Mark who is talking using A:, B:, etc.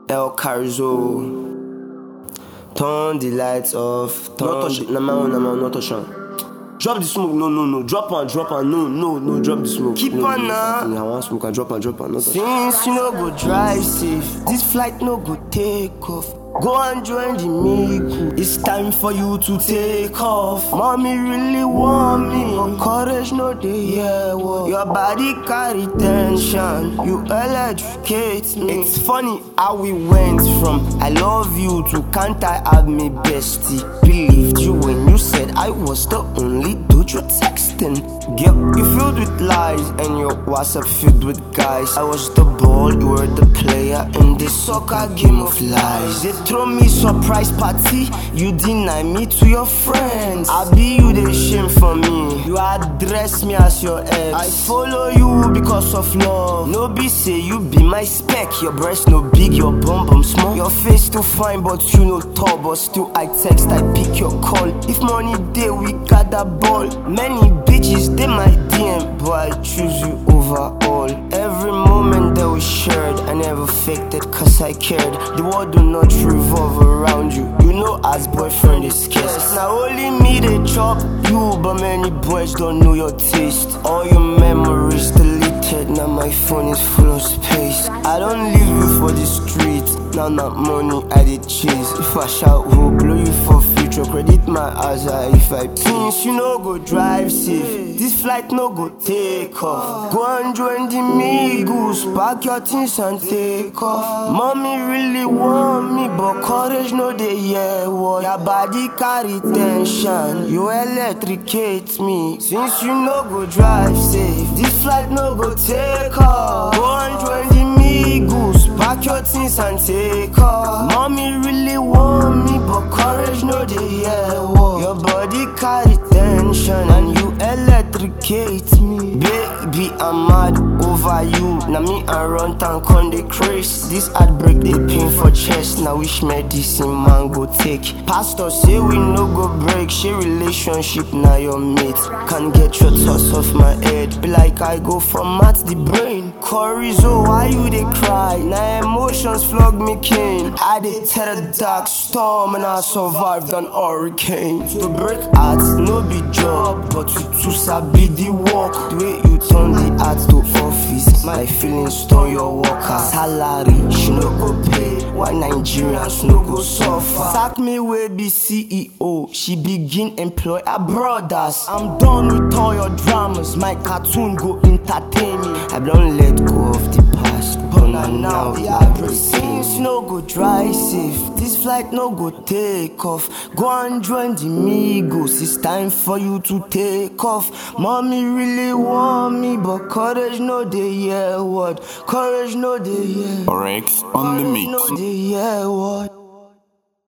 A: El Carzo. Turn the lights off. Not touch on. Drop the smoke, no. Drop on, no. Drop the smoke. Keep on now. I want smoke and drop on. No touch. Since you no go drive safe, this flight no go take off. Go and join the Migu. It's time for you to take off. Mommy really want me, but courage no dey hear what. Your body carry tension, you electrocate me. It's funny how we went from I love you to can't I have me bestie. Believed you when you said I was the only dude you're texting. Girl, you filled with lies and your WhatsApp filled with guys. I was the ball, you were the player in this soccer game of lies. They throw me surprise party, you deny me to your friends. I be you the shame for me, you address me as your ex. I follow you because of love, no be say you be my spec. Your breast no big, your bum small. Your face too fine but you no tall. But still I text, I pick your call. If money day we got that ball. Many bitches they my DM, but I choose you over all. Every moment that we shared, I never faked it cause I cared. The world do not revolve around you, you know as boyfriend is scarce. Now only me they chop you, but many boys don't know your taste. All your memories deleted, now my phone is full of space. I don't leave you for the street, now not money I did chase. If I shout hope, blow you for future, credit my eyes if I pinch. You no go drive safe, this flight no go take off. Go and join the Migos, pack your things and take off. Mommy really want me, but courage no dey hear what. Your body carry tension, you electrocate me. Since you no go drive safe, this flight no go take off. Go and join the Migos, pack your things and take off. Mommy really want me, but courage no dey hear what. Your body carry tension and you electrocate me. Baby, I'm mad over you. Now me and run town con dey craze. This heartbreak they pain for chest. Now which medicine man go take? Pastor say we no go break. Share relationship now your mate. Can't get your thoughts off my head. Be like I go format the brain. Chorizo, why you they cry? Now emotions flog me cane. I did tell the dark storm and I survived an hurricane. To break hearts, no be job, but you too sabi the work. The way you turn the heart to office, my feelings turn your worker. Salary, she no go pay. Why Nigerians no go suffer? Sack me wey be CEO, she begin employ her brothers. I'm done with all your dramas, my cartoon go entertain me. I don't let go of the past, but now the things no go dry safe. This flight no go take off. Go and join the Migos, it's time for you to take off. Mommy really want me, but courage no dey hear what. Courage no dey hear.
B: Rex on the mix.
A: No dey hear what.